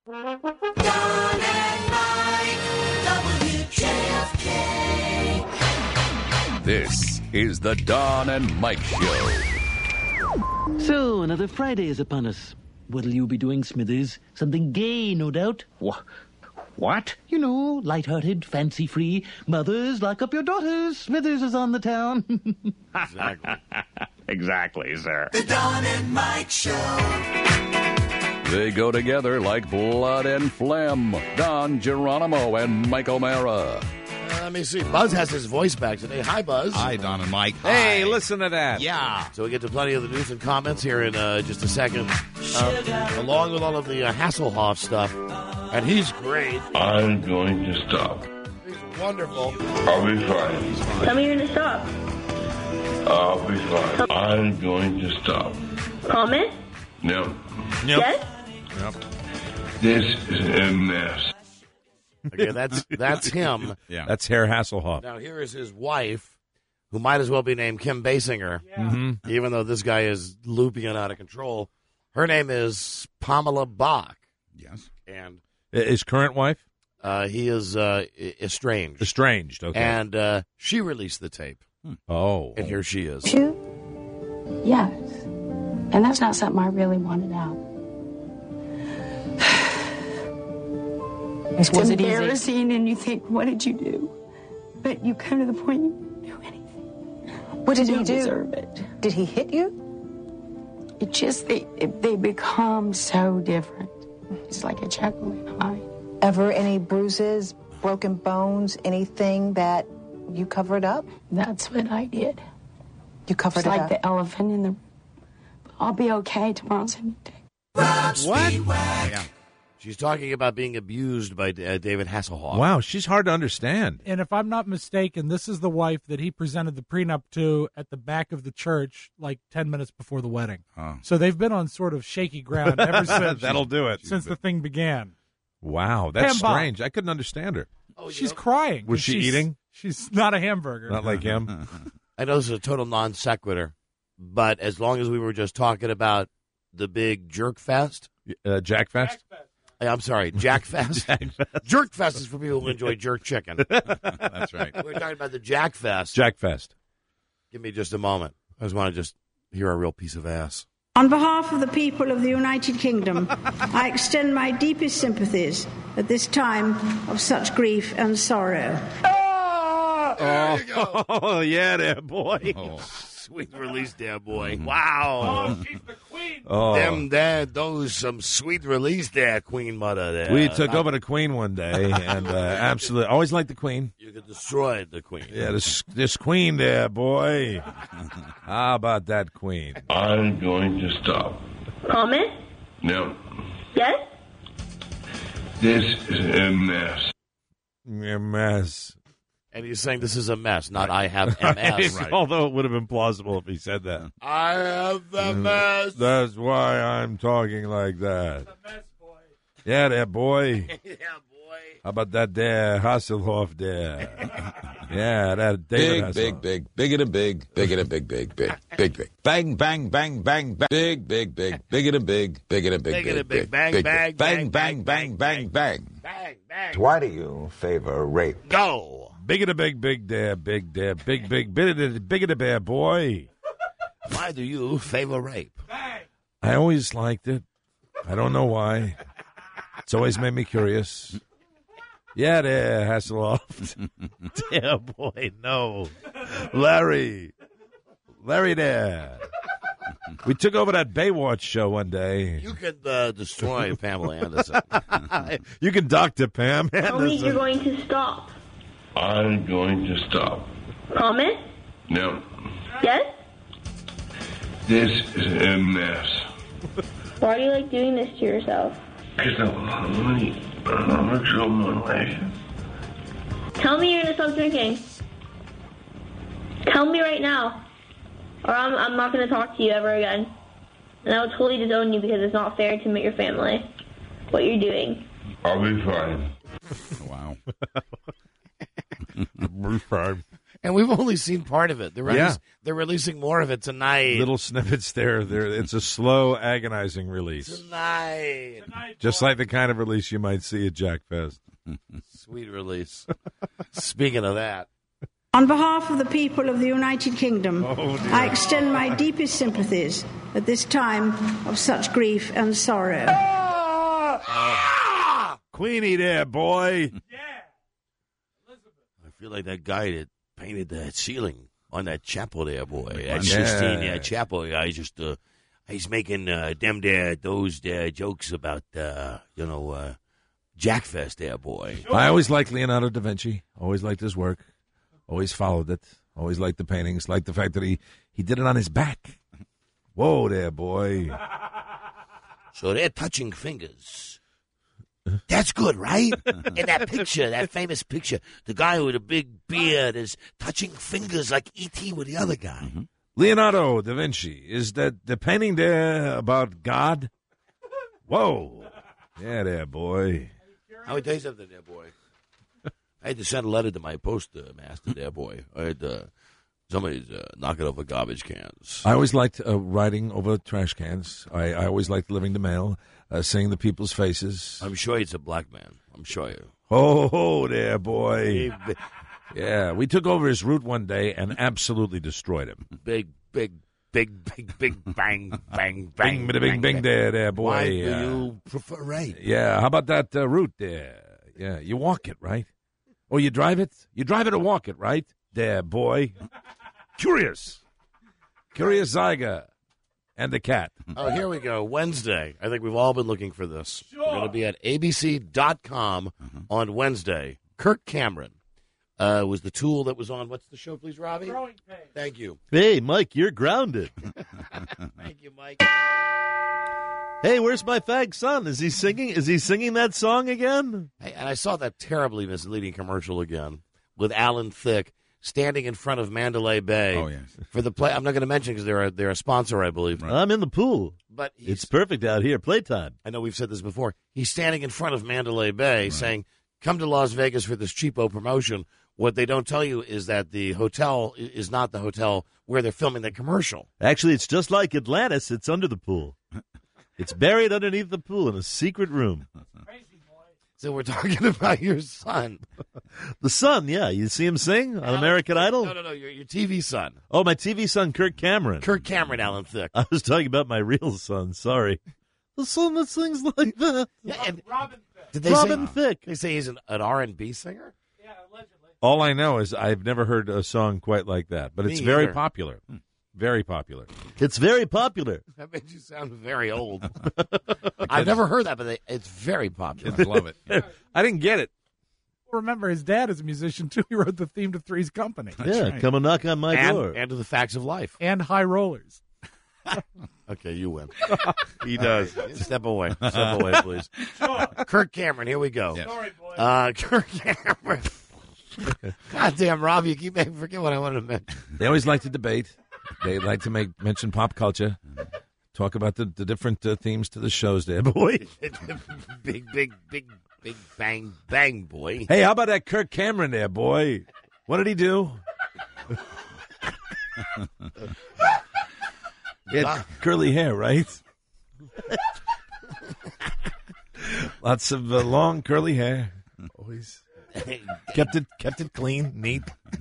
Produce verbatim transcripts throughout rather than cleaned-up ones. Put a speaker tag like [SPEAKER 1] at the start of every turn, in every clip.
[SPEAKER 1] Don and Mike, W J F K.
[SPEAKER 2] This is the Don and Mike Show.
[SPEAKER 3] So, another Friday is upon us. What'll you be doing, Smithers? Something gay, no doubt. Wha- What? You know, light-hearted, fancy-free. Mothers, lock up your daughters. Smithers is on the town.
[SPEAKER 4] Exactly.
[SPEAKER 2] Exactly, sir.
[SPEAKER 1] The Don and Mike Show.
[SPEAKER 2] They go together like blood and phlegm. Don Geronimo and Mike O'Mara.
[SPEAKER 4] Uh, let me see. Buzz has his voice back today. Hi, Buzz.
[SPEAKER 5] Hi, Don and Mike.
[SPEAKER 6] Hey,
[SPEAKER 5] Hi.
[SPEAKER 6] listen to that.
[SPEAKER 5] Yeah.
[SPEAKER 4] So we get to plenty of the news and comments here in uh, just a second, uh, along with all of the uh, Hasselhoff stuff. And he's great.
[SPEAKER 7] I'm going to stop.
[SPEAKER 4] He's wonderful.
[SPEAKER 7] I'll be fine.
[SPEAKER 8] Tell me you're gonna stop.
[SPEAKER 7] I'll be fine. I'm going to stop.
[SPEAKER 8] Promise?
[SPEAKER 7] No,
[SPEAKER 5] Yep.
[SPEAKER 8] Yes?
[SPEAKER 5] Yep.
[SPEAKER 7] this is a mess.
[SPEAKER 4] Okay, that's that's him.
[SPEAKER 5] Yeah.
[SPEAKER 6] That's Herr Hasselhoff.
[SPEAKER 4] Now here is his wife, who might as well be named Kim Basinger,
[SPEAKER 6] Mm-hmm.
[SPEAKER 4] even though this guy is loopy and out of control. Her name is Pamela Bach,
[SPEAKER 5] Yes.
[SPEAKER 4] and
[SPEAKER 6] His current wife?
[SPEAKER 4] uh, he is uh, e- estranged.
[SPEAKER 6] Estranged, okay.
[SPEAKER 4] And uh, she released the tape,
[SPEAKER 6] oh.
[SPEAKER 4] and here she is.
[SPEAKER 9] You? Yes. And that's not something I really wanted out. It's
[SPEAKER 8] Was it easy?
[SPEAKER 9] embarrassing, and you think, what did you do? But you come to the point you didn't do anything.
[SPEAKER 10] What did
[SPEAKER 9] You
[SPEAKER 10] he
[SPEAKER 9] don't
[SPEAKER 10] do?
[SPEAKER 9] deserve it.
[SPEAKER 10] Did he hit you?
[SPEAKER 9] It just, they, it, they become so different. It's like a Jekyll and Hyde.
[SPEAKER 10] Ever any bruises, broken bones, anything that you covered up?
[SPEAKER 9] That's what I did.
[SPEAKER 10] You covered
[SPEAKER 9] It's
[SPEAKER 10] it
[SPEAKER 9] like
[SPEAKER 10] up.
[SPEAKER 9] the elephant in the... I'll be okay. Tomorrow's a new day.
[SPEAKER 6] What?
[SPEAKER 5] Yeah.
[SPEAKER 4] She's talking about being abused by uh, David Hasselhoff.
[SPEAKER 6] Wow, she's hard to understand.
[SPEAKER 11] And if I'm not mistaken, this is the wife that he presented the prenup to at the back of the church like ten minutes before the wedding.
[SPEAKER 5] Oh.
[SPEAKER 11] So they've been on sort of shaky ground ever since
[SPEAKER 6] That'll do it.
[SPEAKER 11] since the thing began.
[SPEAKER 6] Wow, that's
[SPEAKER 11] Pam Bob.
[SPEAKER 6] strange. I couldn't understand her.
[SPEAKER 4] Oh, you
[SPEAKER 11] She's
[SPEAKER 4] know-
[SPEAKER 11] crying.
[SPEAKER 6] Was she
[SPEAKER 11] She's-
[SPEAKER 6] eating?
[SPEAKER 11] She's not a hamburger.
[SPEAKER 6] Not like him.
[SPEAKER 4] I know this is a total non sequitur, but as long as we were just talking about the big jerk fest,
[SPEAKER 6] Uh, Jack Fest?
[SPEAKER 4] I'm sorry, Jack Fest. Jerk Fest is for people who enjoy jerk chicken.
[SPEAKER 5] That's right.
[SPEAKER 4] We're talking about the Jack Fest.
[SPEAKER 6] Jack Fest.
[SPEAKER 4] Give me just a moment. I just want to just hear a real piece of ass.
[SPEAKER 8] On behalf of the people of the United Kingdom, I extend my deepest sympathies at this time of such grief and sorrow.
[SPEAKER 6] Oh, yeah, there, boy.
[SPEAKER 5] Oh.
[SPEAKER 4] Sweet release there, boy. Wow.
[SPEAKER 11] She's the queen.
[SPEAKER 6] Oh.
[SPEAKER 4] Them there, those some sweet release there, Queen Mother there.
[SPEAKER 6] We took
[SPEAKER 4] Not-
[SPEAKER 6] over the Queen one day, and uh, absolutely, always liked the Queen.
[SPEAKER 4] You could destroy the Queen.
[SPEAKER 6] Yeah, this this Queen there, boy. How about that Queen?
[SPEAKER 7] I'm going to stop.
[SPEAKER 8] Promise?
[SPEAKER 7] No,
[SPEAKER 8] Yes?
[SPEAKER 7] this is a mess.
[SPEAKER 6] A mess.
[SPEAKER 4] And he's saying this is a mess, not I have M S.
[SPEAKER 6] Although it would have been plausible if he said that.
[SPEAKER 4] I have the mess.
[SPEAKER 6] That's why I'm talking like that. Yeah, there, boy.
[SPEAKER 4] Yeah, boy.
[SPEAKER 6] How about that there Hasselhoff there? Yeah, that David
[SPEAKER 12] Big, big,
[SPEAKER 6] Hasselhoff.
[SPEAKER 12] big, bigger than big, bigger than big, big, big, big, big. Bang, bang, bang, bang, bang. Big, big, big, bigger than big, bigger than big,
[SPEAKER 4] Bigger than
[SPEAKER 12] big,
[SPEAKER 4] big. Bang,
[SPEAKER 12] big,
[SPEAKER 4] bang,
[SPEAKER 12] big.
[SPEAKER 4] bang,
[SPEAKER 12] bang, bang, bang, bang.
[SPEAKER 4] Bang, bang.
[SPEAKER 13] Why do you favor rape?
[SPEAKER 4] Go.
[SPEAKER 6] Bigger the big, big there, big there, big, big, bigger the bigger the bear, boy.
[SPEAKER 4] Why do you favor rape?
[SPEAKER 6] I always liked it. I don't know why. It's always made me curious. Yeah, there, Hasselhoff. Dear boy, no. Larry. Larry there. We took over that Baywatch show one day.
[SPEAKER 4] You could uh, destroy Pamela Anderson.
[SPEAKER 6] You can Doctor Pam
[SPEAKER 8] Tell me you're
[SPEAKER 6] Anderson.
[SPEAKER 8] going to stop.
[SPEAKER 7] I'm going to stop.
[SPEAKER 8] Promise?
[SPEAKER 7] No,
[SPEAKER 8] Yes?
[SPEAKER 7] this is a mess.
[SPEAKER 8] Why do you like doing this to yourself?
[SPEAKER 7] Because I want money. I'm a drill my life.
[SPEAKER 8] Tell me you're going to stop drinking. Tell me right now. Or I'm, I'm not going to talk to you ever again. And I will totally disown you because it's not fair to your family. What you're doing.
[SPEAKER 7] I'll be fine.
[SPEAKER 5] Wow.
[SPEAKER 4] And we've only seen part of it. They're,
[SPEAKER 6] Yeah.
[SPEAKER 4] releas- they're releasing more of it tonight.
[SPEAKER 6] Little snippets there. There, it's a slow, agonizing release,
[SPEAKER 4] Tonight.
[SPEAKER 6] just like the kind of release you might see at Jack Fest.
[SPEAKER 4] Sweet release. Speaking of that.
[SPEAKER 8] On behalf of the people of the United Kingdom,
[SPEAKER 6] Oh, dear.
[SPEAKER 8] I extend my deepest sympathies at this time of such grief and sorrow.
[SPEAKER 6] Queenie there, boy.
[SPEAKER 4] I feel like that guy that painted that ceiling on that chapel there, boy. That
[SPEAKER 6] Yeah.
[SPEAKER 4] Sistine yeah, chapel guy just uh, he's making uh, them there those there jokes about uh, you know uh, Jackfest there, boy.
[SPEAKER 6] I always liked Leonardo da Vinci. Always liked his work. Always followed it. Always liked the paintings. Liked the fact that he, he did it on his back. Whoa there, boy.
[SPEAKER 4] So they're touching fingers. That's good, right? In that picture, that famous picture, the guy with a big beard is touching fingers like E T with the other guy.
[SPEAKER 6] Leonardo da Vinci. Is that the painting there about God? Whoa. Yeah, there, boy.
[SPEAKER 4] I would tell you something there, boy. I had to send a letter to my postmaster there, boy. I had uh, somebody's uh, knocking over garbage cans.
[SPEAKER 6] I always liked uh, riding over trash cans. I, I always liked delivering the mail, uh, seeing the people's faces.
[SPEAKER 4] I'm sure it's a black man. I'm sure you.
[SPEAKER 6] Ho, ho, there, boy. Yeah, we took over his route one day and absolutely destroyed him.
[SPEAKER 4] Big, big, big, big, big, bang, bang,
[SPEAKER 6] Bing,
[SPEAKER 4] bang,
[SPEAKER 6] bing, bing, bing, there, there, boy.
[SPEAKER 4] Why do
[SPEAKER 6] Yeah.
[SPEAKER 4] you prefer right?
[SPEAKER 6] Yeah, how about that uh, route there? Yeah, you walk it, right? Or you drive it? You drive it or walk it, right? There, boy. Curious. Curious Zyga and the cat.
[SPEAKER 4] Oh, here we go. Wednesday. I think we've all been looking for this. We're going to be at A B C dot com on Wednesday. Kirk Cameron uh, was the tool that was on. What's the show, please, Robbie? Thank you.
[SPEAKER 14] Hey, Mike, you're grounded.
[SPEAKER 4] Thank you, Mike.
[SPEAKER 14] Hey, where's my fag son? Is he singing? Is he singing that song again?
[SPEAKER 4] Hey, and I saw that terribly misleading commercial again with Alan Thicke standing in front of Mandalay Bay.
[SPEAKER 5] Oh, yes.
[SPEAKER 4] For the play. I'm not going to mention because they're a, they're a sponsor, I believe.
[SPEAKER 14] I'm in the pool.
[SPEAKER 4] But
[SPEAKER 14] It's perfect out here. Playtime.
[SPEAKER 4] I know we've said this before. He's standing in front of Mandalay Bay saying, come to Las Vegas for this cheapo promotion. What they don't tell you is that the hotel i- is not the hotel where they're filming the commercial.
[SPEAKER 14] Actually, it's just like Atlantis. It's under the pool. It's buried underneath the pool in a secret room.
[SPEAKER 4] So we're talking about your son.
[SPEAKER 14] The son, yeah. You see him sing on American Idol?
[SPEAKER 4] No, no, no. Your, your T V son.
[SPEAKER 14] Oh, my T V son, Kirk Cameron.
[SPEAKER 4] Kirk Cameron, Alan Thicke.
[SPEAKER 14] I was talking about my real son. Sorry. The son that sings like that.
[SPEAKER 4] Yeah, and
[SPEAKER 11] Robin
[SPEAKER 4] did they
[SPEAKER 14] Robin
[SPEAKER 4] say,
[SPEAKER 14] Thicke.
[SPEAKER 4] They say he's an, an R and B singer?
[SPEAKER 6] All I know is I've never heard a song quite like that, but
[SPEAKER 4] Me
[SPEAKER 6] it's very
[SPEAKER 4] either.
[SPEAKER 6] popular. Very popular.
[SPEAKER 14] It's very popular.
[SPEAKER 4] That makes you sound very old. I've never heard that, but they, it's very popular.
[SPEAKER 5] Kids love it.
[SPEAKER 6] I didn't get it.
[SPEAKER 11] Remember, his dad is a musician, too. He wrote the theme to Three's Company.
[SPEAKER 14] yeah,
[SPEAKER 11] right.
[SPEAKER 14] come and knock on my door.
[SPEAKER 4] And, and to the facts of life.
[SPEAKER 11] And High Rollers.
[SPEAKER 4] Okay, you win.
[SPEAKER 6] He does.
[SPEAKER 4] Step away. Step away, please. Kirk Cameron, here we go.
[SPEAKER 5] Yes.
[SPEAKER 11] Sorry, boy.
[SPEAKER 4] Uh, Kirk Cameron. God damn, Rob, you keep making me forget what I wanted to mention.
[SPEAKER 6] They always like to debate. They like to make mention pop culture. Talk about the, the different uh, themes to the shows there, boy.
[SPEAKER 4] Big, big, big, big bang, bang, boy.
[SPEAKER 6] Hey, how about that Kirk Cameron there, boy? What did he do? He had curly hair, right? Lots of uh, long curly hair. Always kept it kept it clean, neat.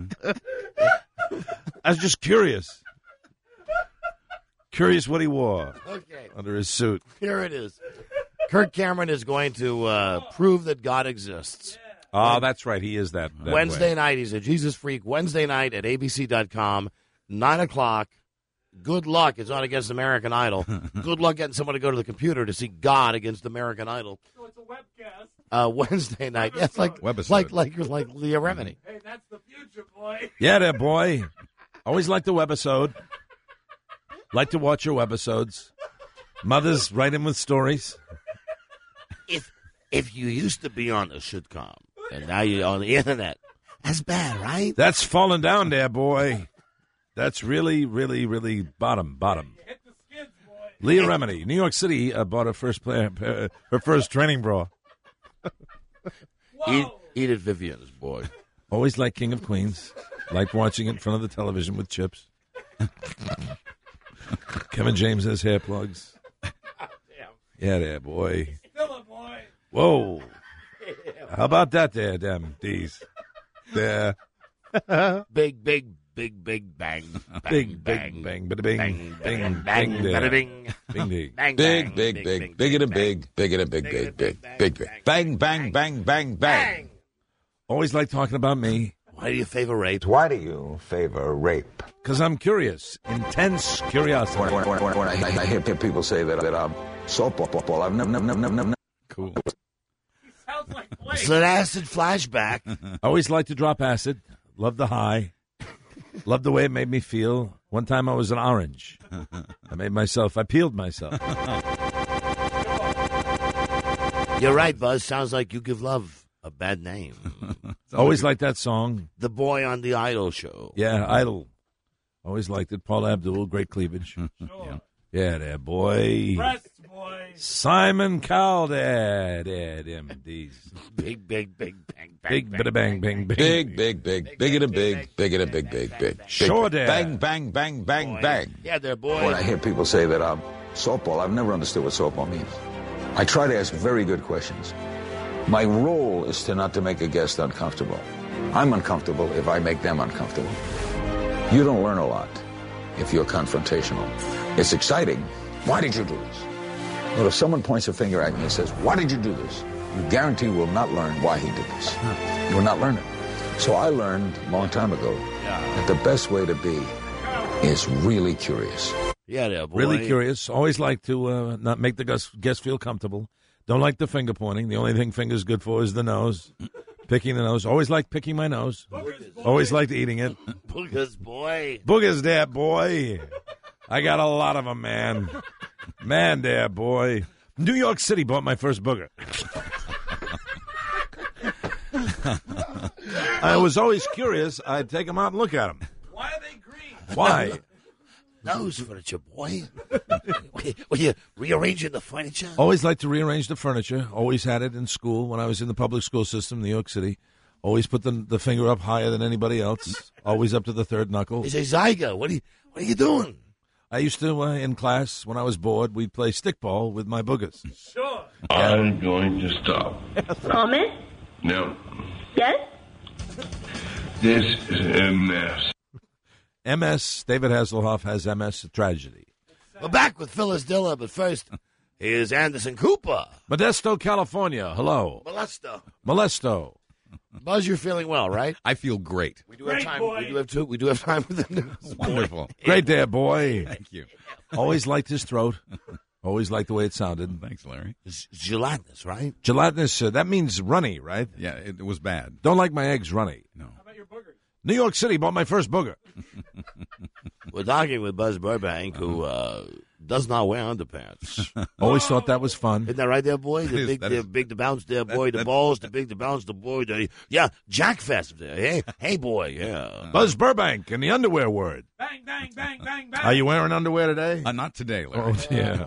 [SPEAKER 6] I was just curious. Curious what he wore
[SPEAKER 4] Okay,
[SPEAKER 6] under his suit.
[SPEAKER 4] here it is. Kirk Cameron is going to uh, prove that God exists.
[SPEAKER 6] Oh, that's right. He is that. that
[SPEAKER 4] Wednesday
[SPEAKER 6] way.
[SPEAKER 4] night, he's a Jesus freak. Wednesday night at A B C dot com, nine o'clock. Good luck. It's not against American Idol. Good luck getting someone to go to the computer to see God against American Idol.
[SPEAKER 11] So it's a webcast.
[SPEAKER 4] Uh, Wednesday night. Yes, like,
[SPEAKER 5] Webisode.
[SPEAKER 4] like, like, like Leah Remini.
[SPEAKER 11] Hey, that's the future, boy.
[SPEAKER 6] Yeah, there, boy. Always like the webisode. Like to watch your webisodes. Mothers write in with stories.
[SPEAKER 4] If if you used to be on the sitcom and now you're on the internet, that's bad, right?
[SPEAKER 6] That's falling down there, boy. That's really, really, really bottom, bottom.
[SPEAKER 11] Hit the skids, boy.
[SPEAKER 6] Leah Remini, New York City, uh, bought her first play, uh, her first training bra.
[SPEAKER 4] Eat, eat at Vivian's, boy.
[SPEAKER 6] Always like King of Queens. Liked watching it in front of the television with chips. Kevin James has hair plugs. Yeah, there, boy.
[SPEAKER 4] Still a boy.
[SPEAKER 6] Whoa. How about that there, damn D's? There.
[SPEAKER 4] Big, big, big, big bang. bang
[SPEAKER 6] Big,
[SPEAKER 4] bang,
[SPEAKER 6] big, bang, bada bing.
[SPEAKER 4] Bang,
[SPEAKER 6] Bing,
[SPEAKER 4] bang, bang,
[SPEAKER 6] bing, there.
[SPEAKER 4] bada bing.
[SPEAKER 6] Bing, ding.
[SPEAKER 4] Bang,
[SPEAKER 12] Big,
[SPEAKER 4] bang,
[SPEAKER 12] big, big, bigger than big, bigger than big, big, big, big, big. Bang, bang, bang, bang, bang.
[SPEAKER 6] Always like talking about me.
[SPEAKER 4] Why do you favor rape?
[SPEAKER 13] Why do you favor rape?
[SPEAKER 6] Because I'm curious. Intense curiosity.
[SPEAKER 12] When, when, when, when I, I hear people say that, that I'm soap opera, I've never, never, never, never, never.
[SPEAKER 5] Cool.
[SPEAKER 4] It's an acid flashback.
[SPEAKER 6] Always like to drop acid. Love the high. Love the way it made me feel. One time I was an orange. I made myself, I peeled myself.
[SPEAKER 4] You're right, Buzz. Sounds like you give love a bad name.
[SPEAKER 6] Always like that song.
[SPEAKER 4] The boy on the Idol show.
[SPEAKER 6] Yeah, Idol. Always liked it. Paul Abdul, great cleavage.
[SPEAKER 5] Yeah.
[SPEAKER 6] Yeah, there, boy.
[SPEAKER 11] Press, boy.
[SPEAKER 6] Simon Cowell, there, there, them D's.
[SPEAKER 4] Big, big, big, bang, bang,
[SPEAKER 6] Big, bada bang, bang, bang.
[SPEAKER 12] Big, big, big, bigger than big, bigger than big, big, big.
[SPEAKER 6] Sure, there.
[SPEAKER 12] Bang, bang, bang, bang, bang.
[SPEAKER 4] Yeah, there, boy.
[SPEAKER 12] When I hear people say that I'm softball, I've never understood what softball means. I try to ask very good questions. My role is to not to make a guest uncomfortable. I'm uncomfortable if I make them uncomfortable. You don't learn a lot if you're confrontational. It's exciting. Why did you do this? But if someone points a finger at me and says, why did you do this? You guarantee will not learn why he did this. You will not learn it. So I learned a long time ago that the best way to be is really curious.
[SPEAKER 4] Yeah, there, boy.
[SPEAKER 6] Really curious. Always like to uh, not make the guest, guest feel comfortable. Don't like the finger pointing. The only thing finger's good for is the nose. Picking the nose. Always like picking my nose. Always liked eating it.
[SPEAKER 4] Boogers, boy.
[SPEAKER 6] Boogers there, boy. I got a lot of them, man. Man there, boy. New York City bought my first booger. I was always curious. I'd take them out and look at them.
[SPEAKER 11] Why are they green?
[SPEAKER 6] Why?
[SPEAKER 4] Nose furniture, boy. Were you rearranging the furniture?
[SPEAKER 6] Always liked to rearrange the furniture. Always had it in school when I was in the public school system in New York City. Always put the, the finger up higher than anybody else. Always up to the third knuckle.
[SPEAKER 4] He says, Zyga, what are you, what are you doing?
[SPEAKER 6] I used to, uh, in class, when I was bored, we'd play stickball with my boogers.
[SPEAKER 11] Sure.
[SPEAKER 7] I'm going to stop.
[SPEAKER 15] Comment?
[SPEAKER 7] No,
[SPEAKER 15] Yes?
[SPEAKER 7] this is a mess.
[SPEAKER 6] M S, David Hasselhoff has M S, a tragedy.
[SPEAKER 4] We're back with Phyllis Diller, but first, here's Anderson Cooper.
[SPEAKER 6] Modesto, California. Hello.
[SPEAKER 4] Molesto.
[SPEAKER 6] Molesto.
[SPEAKER 4] Buzz, you're feeling well, right?
[SPEAKER 5] I feel great.
[SPEAKER 4] We do have time. We do have two. We do have time for the news.
[SPEAKER 5] Wonderful.
[SPEAKER 6] Great there, boy.
[SPEAKER 5] Thank you.
[SPEAKER 6] Always liked his throat. Always liked the way it sounded.
[SPEAKER 5] Thanks, Larry.
[SPEAKER 4] It's gelatinous, right?
[SPEAKER 6] Gelatinous, uh, that means runny, right?
[SPEAKER 5] Yeah, it, it was bad.
[SPEAKER 6] Don't like my eggs runny.
[SPEAKER 5] No.
[SPEAKER 11] How about your boogers?
[SPEAKER 6] New York City bought my first booger.
[SPEAKER 4] We're talking with Buzz Burbank, who uh, does not wear underpants.
[SPEAKER 6] Always thought that was fun.
[SPEAKER 4] Isn't that right there, boy? The
[SPEAKER 5] That is-
[SPEAKER 4] big,
[SPEAKER 5] that
[SPEAKER 4] the
[SPEAKER 5] is-
[SPEAKER 4] big, the bounce there,
[SPEAKER 5] that-
[SPEAKER 4] boy. the
[SPEAKER 5] that-
[SPEAKER 4] balls, the big, the bounce, the boy. The, yeah, Jack Fest there. Hey, hey, boy, yeah.
[SPEAKER 6] Buzz Burbank in the underwear word.
[SPEAKER 11] Bang, bang, bang, bang, bang.
[SPEAKER 6] Are you wearing underwear today?
[SPEAKER 5] Uh, not today, Larry.
[SPEAKER 6] Oh, yeah.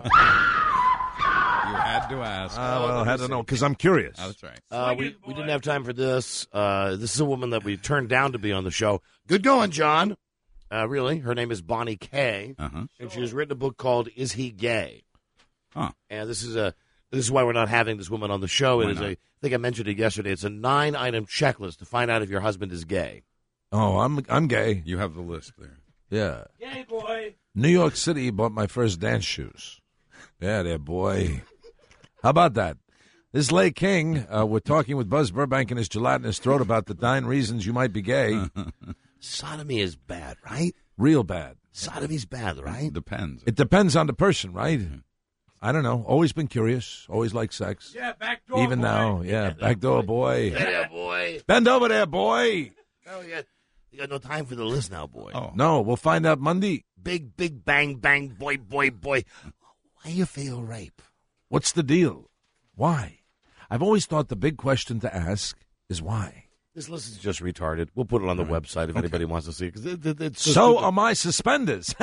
[SPEAKER 5] You had to ask.
[SPEAKER 6] Uh, well, I had to know because I'm curious.
[SPEAKER 5] Oh, that's right.
[SPEAKER 4] Uh, we, we didn't have time for this. Uh, this is a woman that we turned down to be on the show. Good going, John. Uh, really, her name is Bonnie Kay,
[SPEAKER 5] Uh-huh.
[SPEAKER 4] and she has written a book called "Is He Gay?"
[SPEAKER 5] Huh.
[SPEAKER 4] And this is a this is why we're not having this woman on the show. It
[SPEAKER 5] Why
[SPEAKER 4] is
[SPEAKER 5] not?
[SPEAKER 4] a I think I mentioned it yesterday. It's a nine item checklist to find out if your husband is gay.
[SPEAKER 6] Oh, I'm I'm gay.
[SPEAKER 5] You have the list there.
[SPEAKER 6] Yeah.
[SPEAKER 11] Gay boy.
[SPEAKER 6] New York City bought my first dance shoes. Yeah, there, boy. How about that? This is Lay King. Uh, we're talking with Buzz Burbank in his gelatinous throat about the nine reasons you might be gay.
[SPEAKER 4] Sodomy is bad, right?
[SPEAKER 6] Real bad.
[SPEAKER 4] Sodomy's bad, right?
[SPEAKER 5] Depends.
[SPEAKER 6] It depends on the person, right? I don't know. Always been curious. Always liked sex.
[SPEAKER 11] Yeah, back door.
[SPEAKER 6] Even
[SPEAKER 11] boy.
[SPEAKER 6] now, yeah. Back door, boy.
[SPEAKER 4] Hey there, boy.
[SPEAKER 6] Bend over there, boy.
[SPEAKER 4] Oh, you got, you got no time for the list now, boy.
[SPEAKER 5] Oh.
[SPEAKER 6] No, we'll find out Monday.
[SPEAKER 4] Big, big, bang, bang, boy, boy, boy. Why you feel rape?
[SPEAKER 6] What's the deal? Why? I've always thought the big question to ask is why.
[SPEAKER 4] This list is just retarded. We'll put it on the website if anybody wants to see it. Cause it, it, it's
[SPEAKER 6] So
[SPEAKER 4] stupid.
[SPEAKER 6] are my suspenders.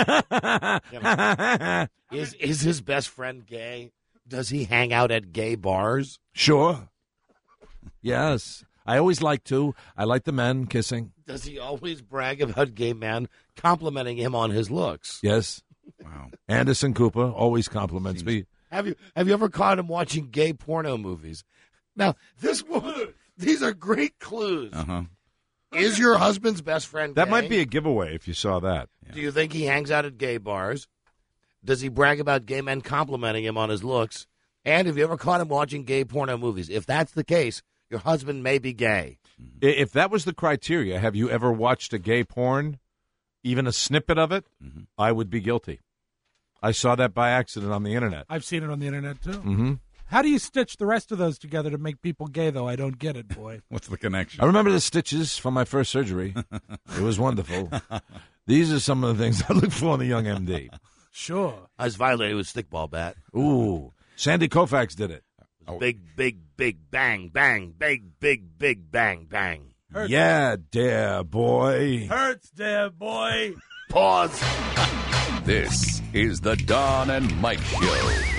[SPEAKER 4] Is is his best friend gay? Does he hang out at gay bars?
[SPEAKER 6] Sure. Yes. I always like to. I like the men kissing.
[SPEAKER 4] Does he always brag about gay men complimenting him on his looks?
[SPEAKER 6] Yes.
[SPEAKER 5] Wow.
[SPEAKER 6] Anderson Cooper always compliments me.
[SPEAKER 4] Have you have you ever caught him watching gay porno movies? Now, this woman, these are great clues.
[SPEAKER 5] Uh-huh.
[SPEAKER 4] Is your husband's best friend
[SPEAKER 6] That
[SPEAKER 4] gay?
[SPEAKER 6] might be a giveaway if you saw that.
[SPEAKER 4] Do you think he hangs out at gay bars? Does he brag about gay men complimenting him on his looks? And have you ever caught him watching gay porno movies? If that's the case, your husband may be gay.
[SPEAKER 6] I- If that was the criteria, have you ever watched a gay porn, even a snippet of it?
[SPEAKER 5] Mm-hmm.
[SPEAKER 6] I would be guilty. I saw that by accident on the internet.
[SPEAKER 11] I've seen it on the internet, too.
[SPEAKER 6] Mm-hmm.
[SPEAKER 11] How do you stitch the rest of those together to make people gay, though? I don't get it, boy.
[SPEAKER 5] What's the connection?
[SPEAKER 6] I remember the stitches from my first surgery. It was wonderful. These are some of the things I look for in a young M D.
[SPEAKER 11] Sure.
[SPEAKER 4] I was violated with a stickball bat.
[SPEAKER 6] Ooh, Sandy Koufax did it.
[SPEAKER 4] Big, big, big bang, bang, big, big, big bang, bang.
[SPEAKER 11] Hurts.
[SPEAKER 6] Yeah, dear boy.
[SPEAKER 11] Hurts, there, boy.
[SPEAKER 4] Pause.
[SPEAKER 2] This is the Don and Mike Show.